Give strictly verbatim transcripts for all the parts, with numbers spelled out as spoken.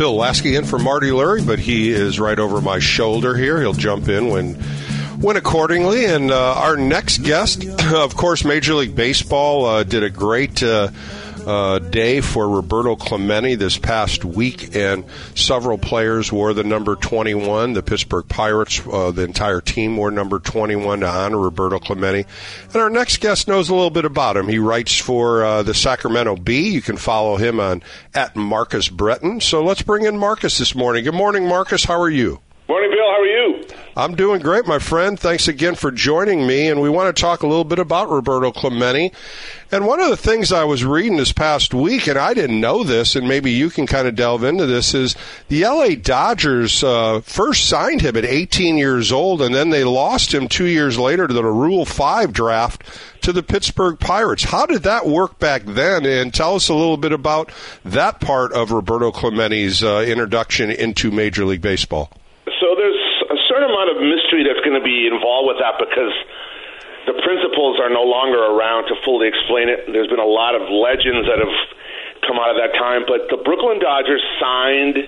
Bill Lasky in for Marty Lurie, but he is right over my shoulder here. He'll jump in when when accordingly. And uh, our next guest, of course, Major League Baseball uh, did a great uh, uh, day for Roberto Clemente this past week, and several players wore the number twenty-one. The Pittsburgh Pirates, uh, the entire team wore number twenty-one to honor Roberto Clemente. And our next guest knows a little bit about him. He writes for uh, the Sacramento Bee. You can follow him on at Marcus Breton. So let's bring in Marcus this morning. Good morning, Marcus. How are you? Morning, Bill. How are you? I'm doing great, my friend. Thanks again for joining me. And we want to talk a little bit about Roberto Clemente. And one of the things I was reading this past week, and I didn't know this, and maybe you can kind of delve into this, is the L A Dodgers uh, first signed him at eighteen years old, and then they lost him two years later to the Rule five draft to the Pittsburgh Pirates. How did that work back then? And tell us a little bit about that part of Roberto Clemente's uh, introduction into Major League Baseball. So there's a certain amount of mystery that's going to be involved with that because the principals are no longer around to fully explain it. There's been a lot of legends that have come out of that time, but the Brooklyn Dodgers signed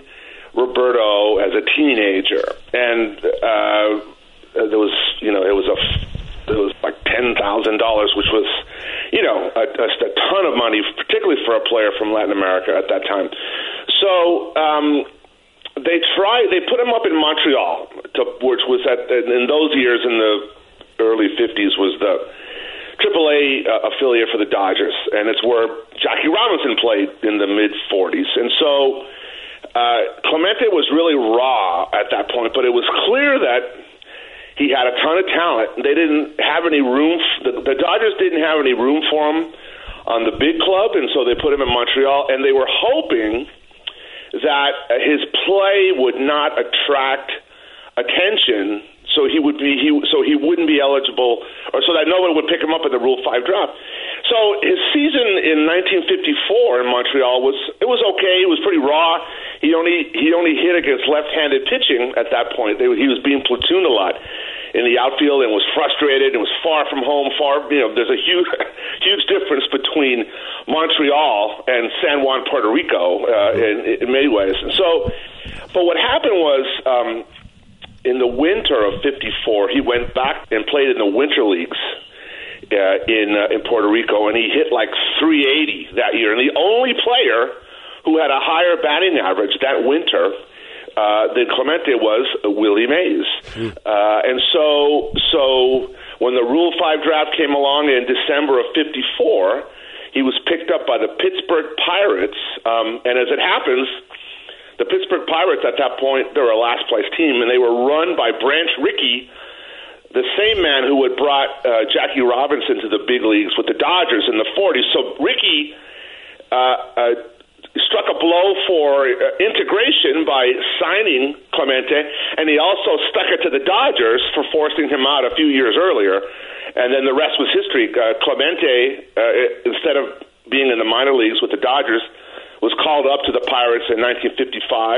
Roberto as a teenager, and uh, there was, you know, it was a, it was like ten thousand dollars, which was, you know, a, a, a ton of money, particularly for a player from Latin America at that time. So. Um, They tried. They put him up in Montreal, to, which was at in those years in the early fifties was the triple A uh, affiliate for the Dodgers, and it's where Jackie Robinson played in the mid forties. And so uh, Clemente was really raw at that point, but it was clear that he had a ton of talent. They didn't have any room. The, the Dodgers didn't have any room for him on the big club, and so they put him in Montreal, and they were hoping that his play would not attract attention, so he would be he so he wouldn't be eligible, or so that no one would pick him up in the Rule five draft. So his season in nineteen fifty-four in Montreal was it was okay. It was pretty raw. He only he only hit against left-handed pitching at that point. They, he was being platooned a lot in the outfield and was frustrated and was far from home. Far, you know, there's a huge, huge difference between Montreal and San Juan, Puerto Rico, uh, in, in many ways. And so, but what happened was um, in the winter of fifty-four, he went back and played in the winter leagues uh, in uh, in Puerto Rico, and he hit like three eighty that year. And the only player who had a higher batting average that winter Uh, than Clemente was uh, Willie Mays. Mm. Uh, and so so when the Rule five draft came along in December of fifty-four, he was picked up by the Pittsburgh Pirates. Um, and as it happens, the Pittsburgh Pirates at that point, they were a last-place team, and they were run by Branch Rickey, the same man who had brought uh, Jackie Robinson to the big leagues with the Dodgers in the forties. So Rickey uh, uh, struck a blow for uh, integration by signing Clemente, and he also stuck it to the Dodgers for forcing him out a few years earlier. And then the rest was history. Uh, Clemente, uh, instead of being in the minor leagues with the Dodgers, was called up to the Pirates in nineteen fifty-five,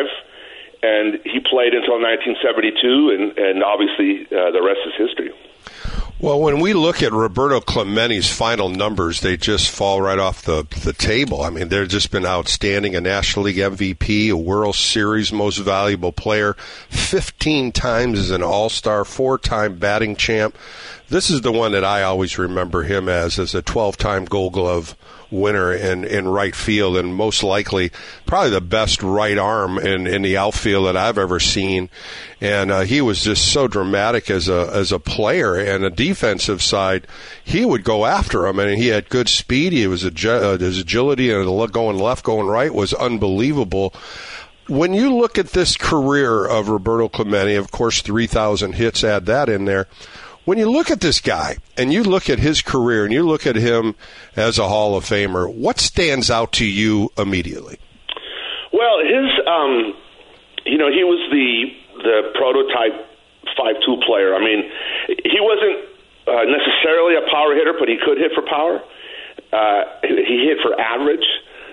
and he played until nineteen seventy-two, and, and obviously uh, the rest is history. Well, when we look at Roberto Clemente's final numbers, they just fall right off the, the table. I mean, they've just been outstanding. A National League M V P, a World Series Most Valuable Player, fifteen times as an All-Star, four-time batting champ. This is the one that I always remember him as, as a twelve-time Gold Glove winner in, in right field, and most likely probably the best right arm in, in the outfield that I've ever seen. And uh, he was just so dramatic as a as a player. And a defensive side, he would go after him, and he had good speed. He was uh, his agility and going left, going right was unbelievable. When you look at this career of Roberto Clemente, of course, three thousand hits, add that in there. When you look at this guy and you look at his career and you look at him as a Hall of Famer, what stands out to you immediately? Well, his, um, you know, he was the the prototype five two player. I mean, he wasn't uh, necessarily a power hitter, but he could hit for power. Uh, he hit for average.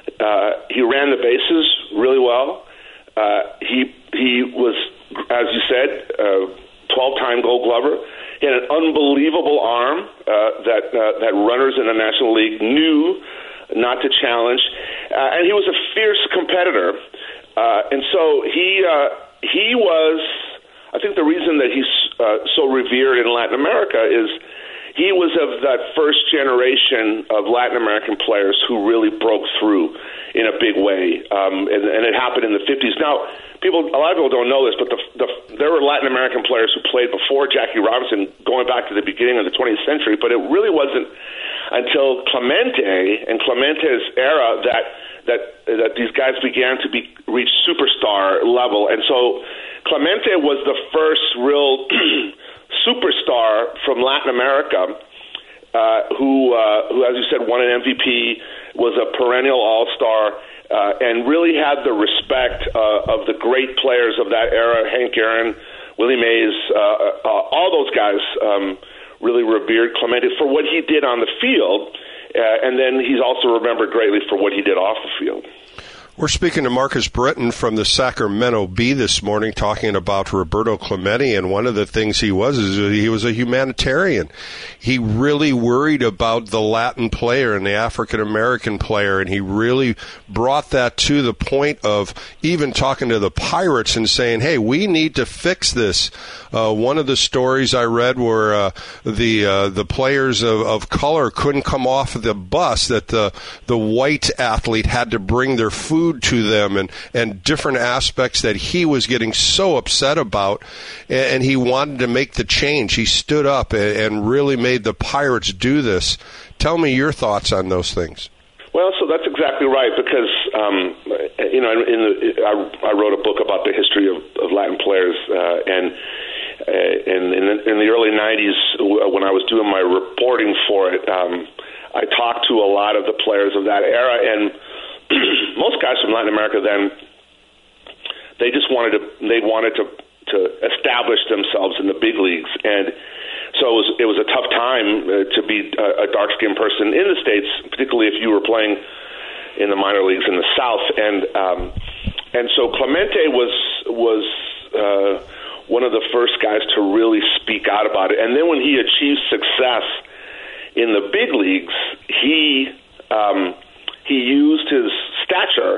Uh, he ran the bases really well. Uh, he he was, as you said, uh, twelve-time Gold Glover. He had an unbelievable arm uh, that uh, that runners in the National League knew not to challenge, uh, and he was a fierce competitor. uh, and so he uh, he was. I think the reason that he's uh, so revered in Latin America is he was of that first generation of Latin American players who really broke through in a big way, um, and, and it happened in the fifties. Now, people, a lot of people don't know this, but the, the, there were Latin American players who played before Jackie Robinson, going back to the beginning of the twentieth century, but it really wasn't until Clemente and Clemente's era that that that these guys began to be reach superstar level, and so Clemente was the first real superstar from Latin America, uh, who, uh, who, as you said, won an M V P, was a perennial All-Star, uh, and really had the respect uh, of the great players of that era, Hank Aaron, Willie Mays, uh, uh, all those guys um, really revered Clemente for what he did on the field, uh, and then he's also remembered greatly for what he did off the field. We're speaking to Marcus Britton from the Sacramento Bee this morning, talking about Roberto Clemente, and one of the things he was is he was a humanitarian. He really worried about the Latin player and the African-American player, and he really brought that to the point of even talking to the Pirates and saying, hey, we need to fix this. Uh, one of the stories I read where uh, the uh, the players of, of color couldn't come off of the bus, that the, the white athlete had to bring their food to them, and, and different aspects that he was getting so upset about, and, and he wanted to make the change. He stood up and, and really made the Pirates do this. Tell me your thoughts on those things. Well, so that's exactly right, because um, you know, in the, I, I wrote a book about the history of, of Latin players, uh, and uh, in, in, the, in the early nineties, when I was doing my reporting for it, um, I talked to a lot of the players of that era, and most guys from Latin America then, they just wanted to they wanted to, to establish themselves in the big leagues, and so it was it was a tough time uh, to be a, a dark-skinned person in the States, particularly if you were playing in the minor leagues in the South, and um, and so Clemente was was uh, one of the first guys to really speak out about it, and then when he achieved success in the big leagues, he um, he used his stature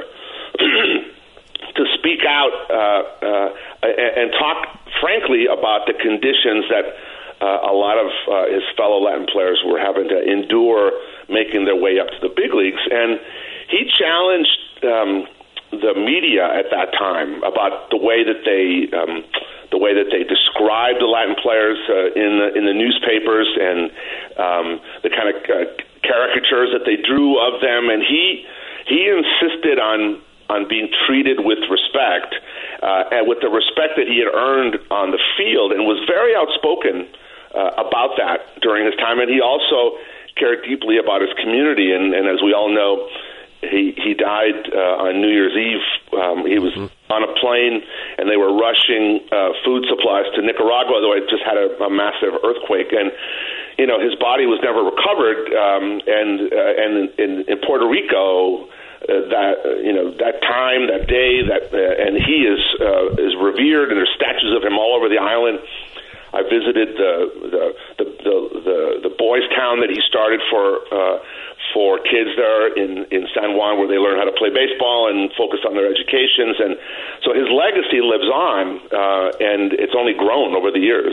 to speak out uh, uh, and talk frankly about the conditions that uh, a lot of uh, his fellow Latin players were having to endure making their way up to the big leagues. And he challenged um, the media at that time about the way that they um, the way that they described the Latin players uh, in the in the newspapers, and um, the kind of uh, caricatures that they drew of them, and he he insisted on on being treated with respect, uh, and with the respect that he had earned on the field, and was very outspoken uh, about that during his time. And he also cared deeply about his community, and, and as we all know, he he died uh, on New Year's Eve. Um, he was mm-hmm. on a plane, and they were rushing uh, food supplies to Nicaragua, though it just had a, a massive earthquake, and you know, his body was never recovered, um, and uh, and in, in Puerto Rico, uh, that uh, you know, that time, that day, that uh, and he is uh, is revered, and there's statues of him all over the island. I visited the the the the, the, the boys' town that he started for uh, for kids there in, in San Juan, where they learn how to play baseball and focus on their educations, and so his legacy lives on, uh, and it's only grown over the years.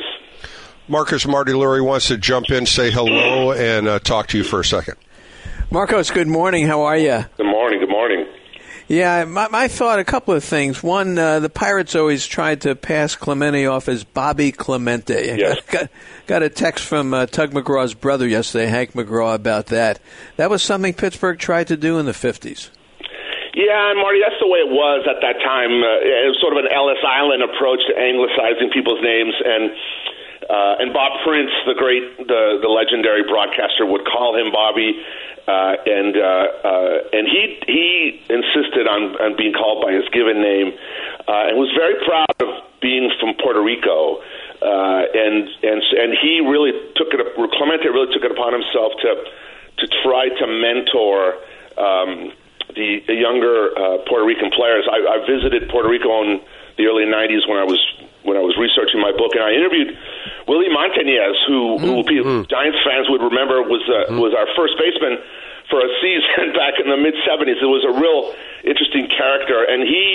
Marcus Marty Lurie wants to jump in, say hello, and uh, talk to you for a second. Marcos, good morning. How are you? Good morning. Good morning. Yeah, my, my thought, a couple of things. One, uh, the Pirates always tried to pass Clemente off as Bobby Clemente. Yes. Got, got a text from uh, Tug McGraw's brother yesterday, Hank McGraw, about that. That was something Pittsburgh tried to do in the fifties. Yeah, and Marty, that's the way it was at that time. Uh, it was sort of an Ellis Island approach to anglicizing people's names, and Uh, and Bob Prince, the great, the, the legendary broadcaster, would call him Bobby, uh, and uh, uh, and he he insisted on, on being called by his given name, uh, and was very proud of being from Puerto Rico, uh, and and and he really took it. Clemente really took it upon himself to to try to mentor um, the, the younger uh, Puerto Rican players. I, I visited Puerto Rico in the early nineties when I was when I was researching my book, and I interviewed Willie Montañez, who, who mm-hmm. people, Giants fans would remember was uh, mm-hmm. was our first baseman for a season back in the mid seventies. It was a real interesting character, and he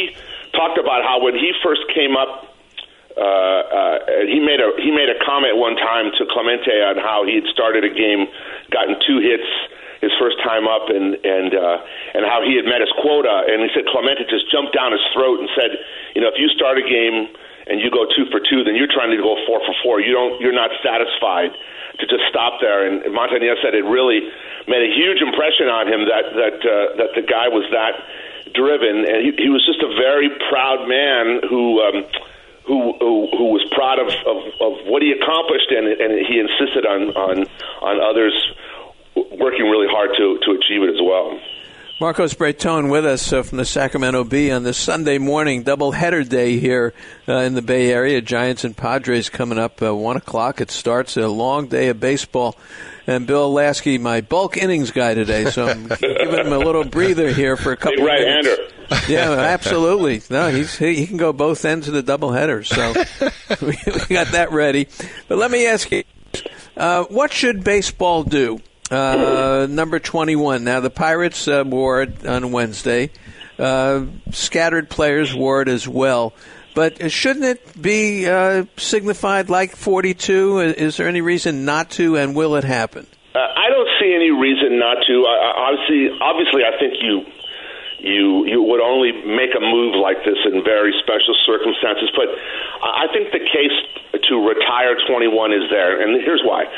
talked about how when he first came up, uh, uh, he made a he made a comment one time to Clemente on how he had started a game, gotten two hits his first time up, and and uh, and how he had met his quota. And he said Clemente just jumped down his throat and said, you know, if you start a game and you go two for two, then you're trying to go four for four. You don't, you're not satisfied to just stop there. And Montañez said it really made a huge impression on him that that uh, that the guy was that driven, and he, he was just a very proud man who. Um, Who, who who was proud of, of, of what he accomplished, and, and he insisted on, on on others working really hard to, to achieve it as well. Marcos Breton with us uh, from the Sacramento Bee on this Sunday morning doubleheader day here uh, in the Bay Area. Giants and Padres coming up uh, one o'clock. It starts a long day of baseball. And Bill Lasky, my bulk innings guy today, so I'm giving him a little breather here for a couple Big of minutes. right-hander. Yeah, absolutely. No, he's he, he can go both ends of the doubleheader, so we, we got that ready. But let me ask you, uh, what should baseball do? Uh, number twenty-one. Now, the Pirates uh, wore it on Wednesday. Uh, scattered players wore it as well. But shouldn't it be uh, signified like forty-two? Is there any reason not to, and will it happen? Uh, I don't see any reason not to. I, I, obviously, obviously, I think you you you would only make a move like this in very special circumstances. But I think the case to retire twenty-one is there, and here's why.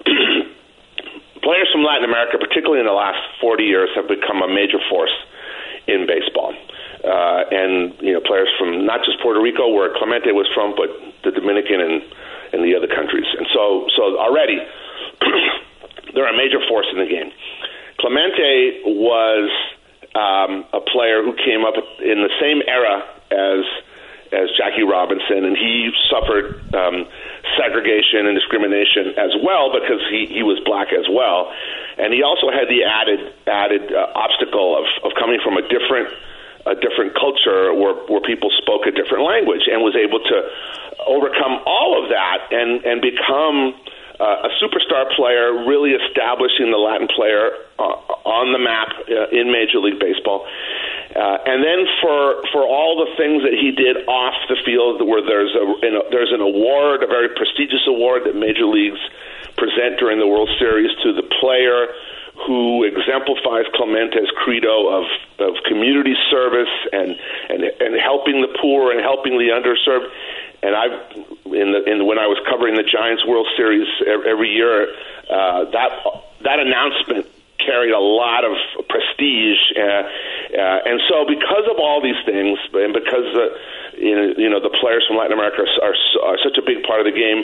Players from Latin America, particularly in the last forty years, have become a major force in baseball. Uh, and, you know, players from not just Puerto Rico, where Clemente was from, but the Dominican and, and the other countries. And so, so already, they're a major force in the game. Clemente was um, a player who came up in the same era as as Jackie Robinson, and he suffered um, segregation and discrimination as well because he, he was black as well. And he also had the added added uh, obstacle of, of coming from a different a different culture where, where people spoke a different language, and was able to overcome all of that and, and become uh, a superstar player, really establishing the Latin player uh, on the map uh, in Major League Baseball. Uh, and then for for all the things that he did off the field, where there's a you know, there's an award, a very prestigious award that major leagues present during the World Series to the player who exemplifies Clemente's credo of, of community service and, and and helping the poor and helping the underserved. And I, in the in when I was covering the Giants World Series every year, uh, that that announcement carried a lot of prestige, uh, uh, and so because of all these things, and because the you know, you know the players from Latin America are, are, are such a big part of the game,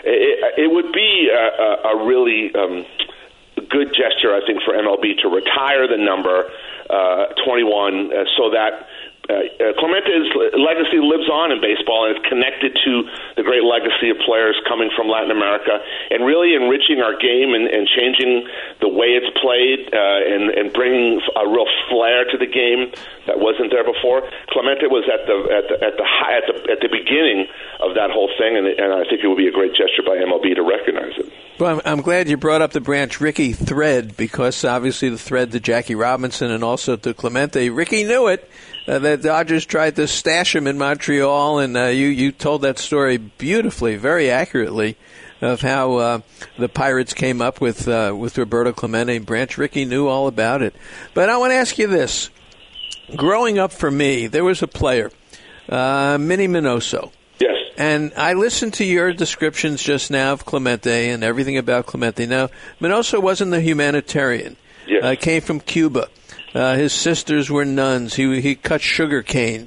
it, it would be a, a really um, good gesture, I think, for M L B to retire the number uh, twenty-one, uh, so that uh, Clemente's legacy lives on in baseball and is connected to the great legacy of players coming from Latin America, and really enriching our game and, and changing the way it's played, uh, and, and bringing a real flair to the game that wasn't there before. Clemente was at the at the at the high, at the at the beginning of that whole thing, and, and I think it would be a great gesture by M L B to recognize it. Well, I'm, I'm glad you brought up the Branch Rickey thread, because obviously the thread to Jackie Robinson and also to Clemente. Rickey knew it. Uh, the Dodgers tried to stash him in Montreal, and uh, you, you told that story beautifully, very accurately, of how uh, the Pirates came up with uh, with Roberto Clemente. Branch Rickey knew all about it. But I want to ask you this. Growing up for me, there was a player, uh, Minnie Minoso. Yes. And I listened to your descriptions just now of Clemente and everything about Clemente. Now, Minoso wasn't the humanitarian. Yes. Uh, came from Cuba. Uh, his sisters were nuns. He he cut sugar cane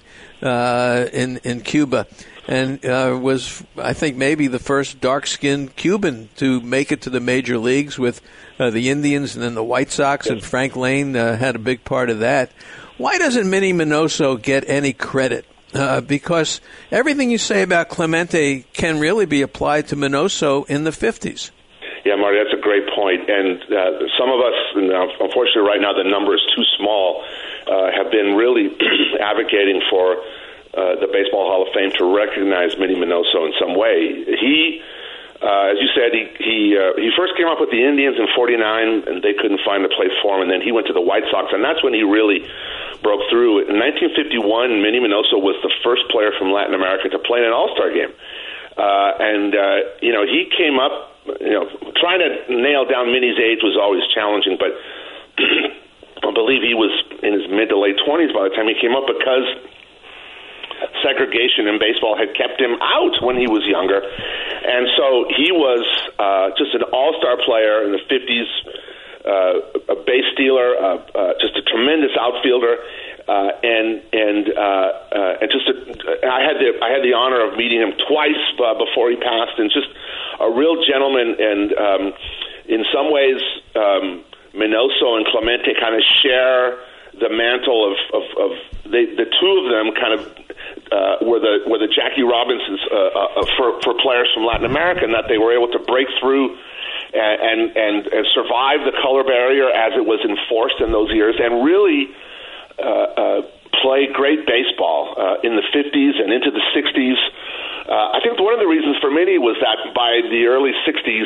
uh, in in Cuba, and uh, was, I think, maybe the first dark-skinned Cuban to make it to the major leagues with uh, the Indians and then the White Sox. And Frank Lane uh, had a big part of that. Why doesn't Minnie Minoso get any credit? Uh, because everything you say about Clemente can really be applied to Minoso in the fifties. Yeah, Marty, that's a great point. And uh, some of us, and unfortunately right now the number is too small, uh, have been really advocating for uh, the Baseball Hall of Fame to recognize Minnie Minoso in some way. He, uh, as you said, he he, uh, he first came up with the Indians in forty-nine, and they couldn't find a place for him, and then he went to the White Sox, and that's when he really broke through. In nineteen fifty-one, Minnie Minoso was the first player from Latin America to play in an All-Star game. Uh, and, uh, you know, he came up, you know, trying to nail down Minnie's age was always challenging, but I believe he was in his mid to late twenties by the time he came up because segregation in baseball had kept him out when he was younger. And so he was uh, just an all-star player in the fifties, uh, a base stealer, uh, uh, just a tremendous outfielder. Uh, and and uh, uh, and just a, I had the I had the honor of meeting him twice uh, before he passed, and just a real gentleman. And um, in some ways, um, Minoso and Clemente kind of share the mantle of of, of they, the two of them kind of uh, were the were the Jackie Robinsons uh, uh, for for players from Latin America, and that they were able to break through and and, and survive the color barrier as it was enforced in those years, and really. Uh, uh, play great baseball uh, in the fifties and into the sixties. Uh, I think one of the reasons for Minnie was that by the early sixties,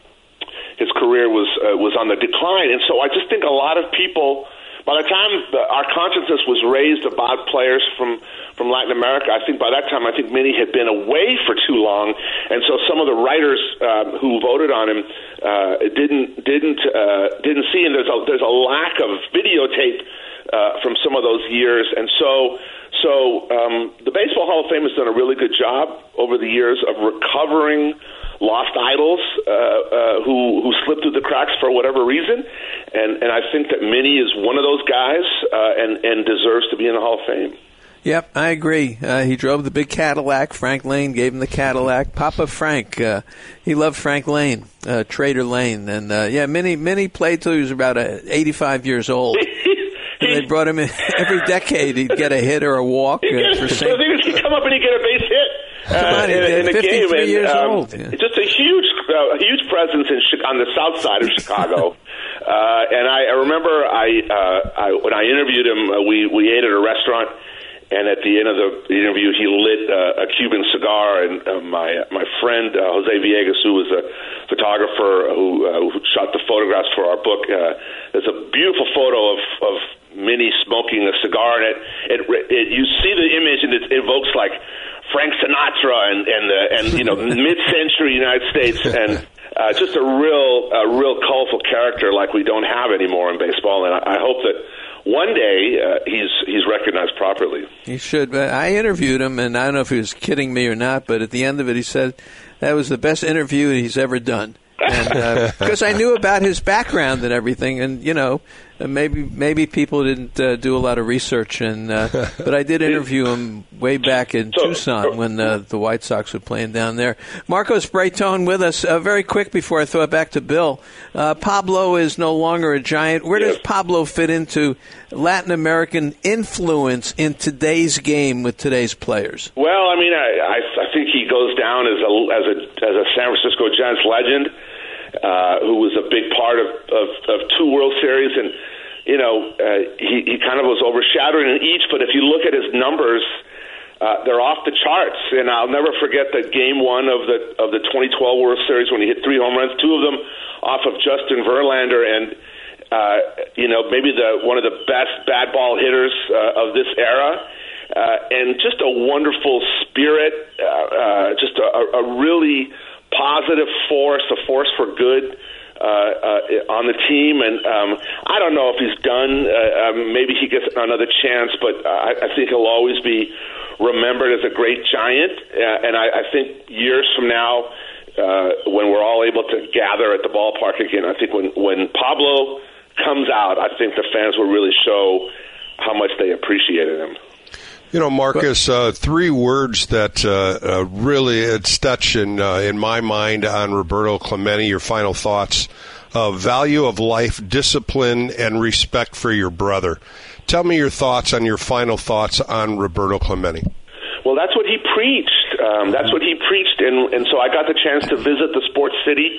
his career was uh, was on the decline, and so I just think a lot of people, by the time our consciousness was raised about players from, from Latin America, I think by that time, I think Minnie had been away for too long, and so some of the writers uh, who voted on him uh, didn't didn't uh, didn't see, and there's a there's a lack of videotape Uh, from some of those years. And so so um, the Baseball Hall of Fame has done a really good job over the years of recovering lost idols uh, uh, who who slipped through the cracks for whatever reason. And, and I think that Minnie is one of those guys uh, and, and deserves to be in the Hall of Fame. Yep, I agree. Uh, he drove the big Cadillac. Frank Lane gave him the Cadillac. Papa Frank, uh, he loved Frank Lane, uh, Trader Lane. And, uh, yeah, Minnie, Minnie played till he was about uh, eighty-five years old. They brought him in every decade. He'd get a hit or a walk. He'd, uh, get, so he'd come up and he'd get a base hit uh, on, in, in the game. And, years um, old. Yeah. Just a huge, uh, a huge presence in on the south side of Chicago. uh, and I, I remember, I, uh, I when I interviewed him, uh, we we ate at a restaurant, and at the end of the interview, he lit uh, a Cuban cigar. And uh, my my friend uh, Jose Villegas, who was a photographer who uh, who shot the photographs for our book, uh, there's a beautiful photo of of Minnie smoking a cigar, and it, it, it you see the image, and it evokes like Frank Sinatra and and the, and you know mid-century United States, and uh, just a real a real colorful character like we don't have anymore in baseball. And I, I hope that one day uh, he's he's recognized properly. He should. But I interviewed him, and I don't know if he was kidding me or not, but at the end of it, he said that was the best interview he's ever done. And because uh, I knew about his background and everything, and you know, maybe maybe people didn't uh, do a lot of research, and uh, but I did interview him way back in so, Tucson when uh, the White Sox were playing down there. Marcos Brayton with us. Uh, very quick before I throw it back to Bill, uh, Pablo is no longer a Giant. Where does Pablo fit into Latin American influence in today's game with today's players? Well, I mean, I, I, I think he goes down as a as a as a San Francisco Giants legend. Uh, who was a big part of, of, of two World Series, and you know uh, he, he kind of was overshadowed in each. But if you look at his numbers, uh, they're off the charts. And I'll never forget that Game One of the of the twenty twelve World Series when he hit three home runs, two of them off of Justin Verlander, and uh, you know maybe the one of the best bad ball hitters uh, of this era. Uh, and just a wonderful spirit, uh, uh, just a, a really positive force, a force for good uh, uh, on the team. And um, I don't know if he's done. Uh, um, maybe he gets another chance, but I, I think he'll always be remembered as a great Giant. Uh, and I, I think years from now, uh, when we're all able to gather at the ballpark again, I think when, when Pablo comes out, I think the fans will really show how much they appreciated him. You know, Marcus, uh, three words that uh, uh, really touch in, uh, in my mind on Roberto Clemente, your final thoughts, uh, value of life, discipline, and respect for your brother. Tell me your thoughts on your final thoughts on Roberto Clemente. Well, that's what he preached. Um, that's what he preached, and, and so I got the chance to visit the sports city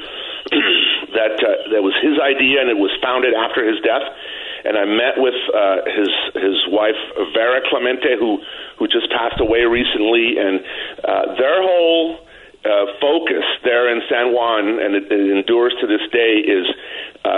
that, uh, that was his idea, and it was founded after his death. And I met with uh, his his wife Vera Clemente, who who just passed away recently, and uh, their whole uh, focus there in San Juan, and it, it endures to this day, is uh,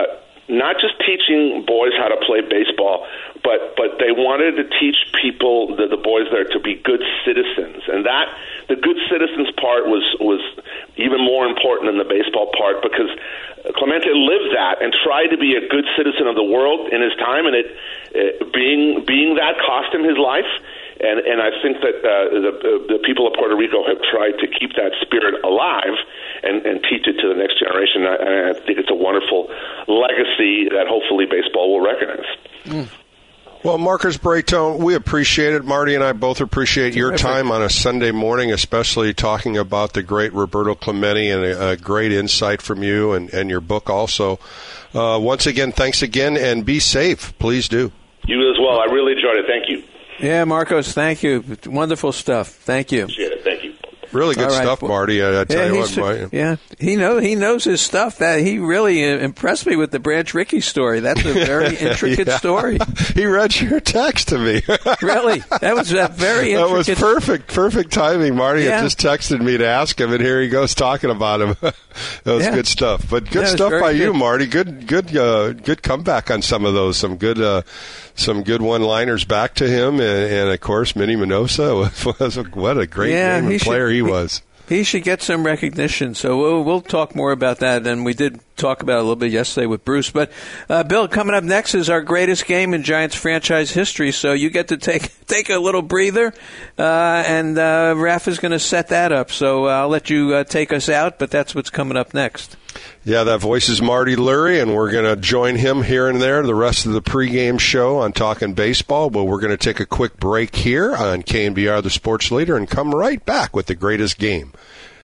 not just teaching boys how to play baseball, but but they wanted to teach people, the, the boys there, to be good citizens. And that, the good citizens part was, was even more important than the baseball part, because Clemente lived that and tried to be a good citizen of the world in his time, and it, it being being that cost him his life. And and I think that uh, the, the people of Puerto Rico have tried to keep that spirit alive and, and teach it to the next generation. I, I think it's a wonderful legacy that hopefully baseball will recognize. Mm. Well, Marcus Brayton, we appreciate it. Marty and I both appreciate your time on a Sunday morning, especially talking about the great Roberto Clemente, and a, a great insight from you and, and your book also. Uh, once again, thanks again, and be safe. Please do. You as well. I really enjoyed it. Thank you. Yeah, Marcos, thank you. Wonderful stuff. Thank you. Appreciate it. Thank you. Really good right. stuff, Marty. I, I tell yeah, you what, Marty. Yeah, he know he knows his stuff. That he really impressed me with the Branch Rickey story. That's a very intricate yeah. story. He read your text to me. Really, that was a very intricate. That was perfect, perfect timing. Marty yeah. had just texted me to ask him, and here he goes talking about him. That was yeah. good stuff. But good yeah, stuff by good. you, Marty. Good, good, uh, good comeback on some of those. Some good. Uh, Some good one-liners back to him, and, and of course, Minnie Minoso was a, what a great yeah, game and player should, he was. He, he should get some recognition. So we'll, we'll talk more about that, and we did talk about it a little bit yesterday with Bruce. But uh, Bill, coming up next is our greatest game in Giants franchise history. So you get to take take a little breather, uh, and uh, Raf is going to set that up. So I'll let you uh, take us out, but that's what's coming up next. Yeah, that voice is Marty Lurie, and we're going to join him here and there the rest of the pregame show on Talking Baseball. But we're going to take a quick break here on K N B R, the sports leader, and come right back with the greatest game